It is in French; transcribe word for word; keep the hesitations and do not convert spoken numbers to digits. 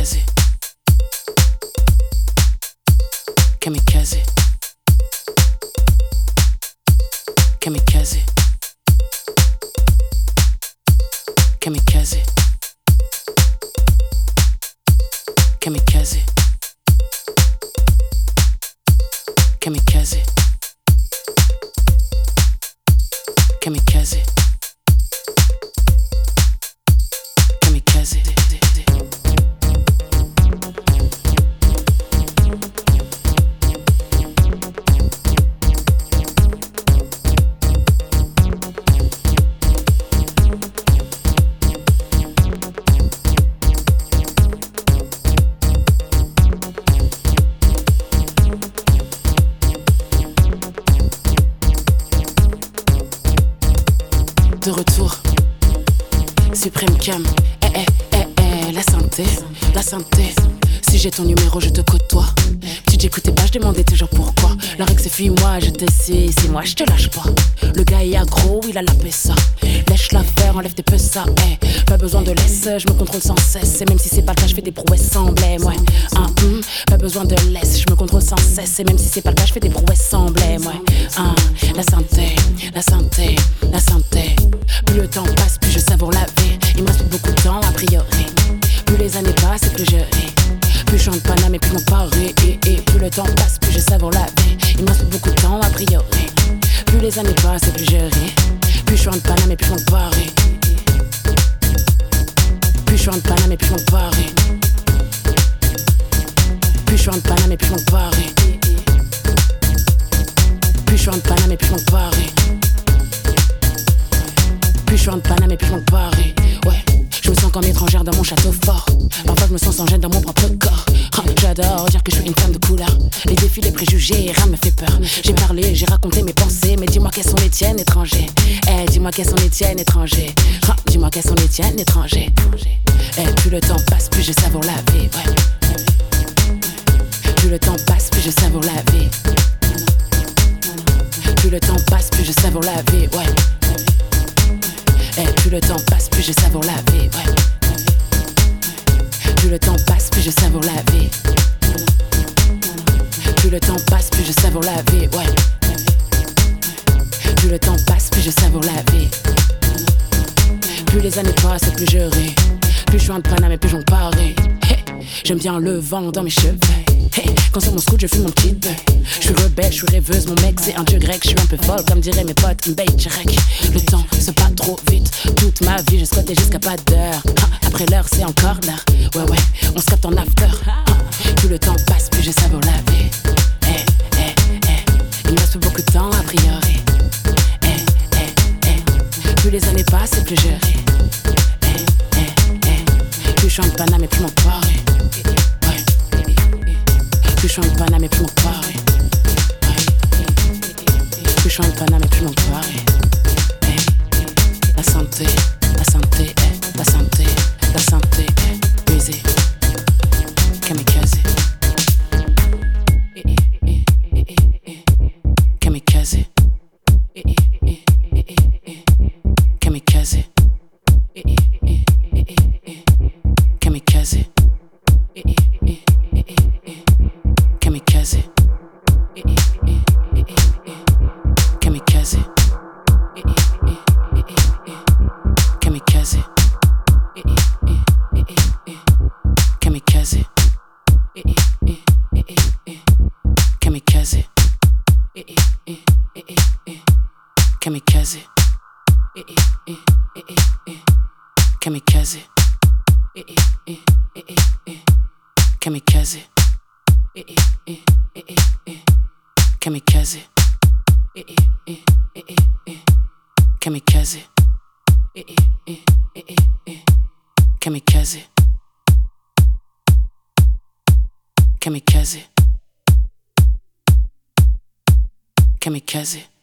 Kamikaze. Kamikaze. Kamikaze. Kamikaze. Kamikaze. Kamikaze. Kamikaze. Kamikaze. De retour, Supreme Cam, eh eh eh eh, la santé, la santé. Si j'ai ton numéro, je te côtoie. Tu j'écoutais pas, je demandais toujours pourquoi. Leur ex fuis-moi, je te suis, c'est moi, je te lâche pas. Le gars est aggro, il a la ça. Lèche l'affaire, enlève tes peu ça, eh. Pas besoin de laisse, je me contrôle sans cesse. Et même si c'est pas le cas, je fais des prouesses sans blême, ouais. Hein, hum, pas besoin de laisse, je me contrôle sans cesse. Et même si c'est pas le cas, je fais des prouesses sans blême, ouais. Hein, la santé, la santé, la santé. Plus le temps passe, plus je savoure la vie. Il me reste plus beaucoup de temps, a priori. Plus les années passent, plus je ris. Plus je chante Paname et plus mon pari. Et, et plus le temps passe, plus je savoure la vie. Il me reste plus beaucoup de temps, a priori. Plus les années passent, plus je ris. Plus je chante Paname et plus mon pari. Plus je chante Paname et plus mon pari. Plus je chante Paname et plus mon pari. Plus je chante Paname et plus mon pari. Plus je chante Paname et plus mon pari. Ouais, je me sens comme étrangère dans mon château fort. Parfois je me sens sans gêne dans mon propre corps. Ah, j'adore dire que je suis une femme de couleur. Les défis, les préjugés, rien me fait peur. J'ai parlé, j'ai raconté mes pensées. Mais dis-moi quelles sont les tiennes, étrangers. Eh, dis-moi quelles sont les tiennes, étrangers. Ah, dis-moi quelles sont les tiennes, étrangers. Eh, plus le temps passe, plus je savoure la vie, ouais. Plus le temps passe, plus je savoure la vie. Plus le temps passe, plus je savoure la vie, ouais. Eh, plus le temps passe, plus je savoure la vie, ouais. Plus le temps passe, plus je savoure la vie. Plus le temps passe, plus je savoure la vie, ouais. Plus le temps passe, plus je savoure la vie. Plus les années passent, plus je ris. Plus je suis un Paname et plus j'en parie. Hey, j'aime bien le vent dans mes cheveux. Hey, quand sur mon scoot, je fume mon petit peu. Je suis rebelle, je suis rêveuse, mon mec c'est un dieu grec. Je suis un peu folle, comme diraient mes potes, un bait direct. Le temps se passe trop vite. Toute ma vie, j'ai squatté jusqu'à pas d'heure. Après l'heure, c'est encore l'heure. Ouais, ouais, on se capte en after. Plus le temps passe, plus je savoure la vie. Eh, eh, eh, il me reste plus beaucoup de temps, a priori. Eh, eh, eh, plus les années passent, plus je ris. Eh, eh, eh, plus je chante Paname et plus mon pari. Plus je chante Paname et plus mon pari. Plus je chante Paname et plus mon pari. La santé, la santé, la santé, la santé, musique. Kamikaze. Kamikaze. Kamikaze. Kamikaze. Kamikaze. Kamikaze. Kamikaze. Kamikaze. Kamikaze. Kamikaze. Kamikaze. Kamikaze. Kamikaze. Kamikaze. Kamikaze. Kamikaze. Kamikaze.